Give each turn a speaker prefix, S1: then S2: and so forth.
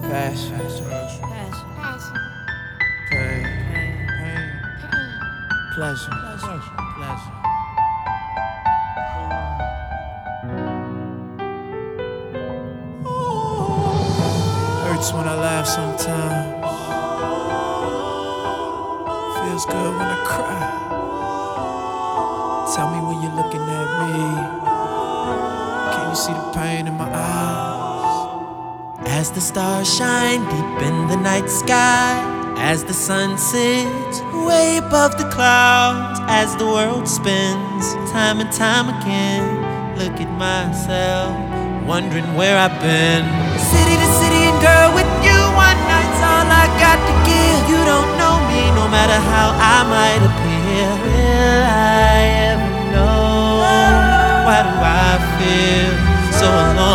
S1: Passion, pain, pleasure, hurts when I laugh sometimes. Feels good when I cry. Tell me when you're looking at me, can you see the pain in my eyes?
S2: As the stars shine deep in the night sky, as the sun sits way above the clouds, as the world spins time and time again, look at myself, wondering where I've been. City to city and girl, with you one night's all I got to give. You don't know me, no matter how I might appear. Will I ever know? Why do I feel so alone?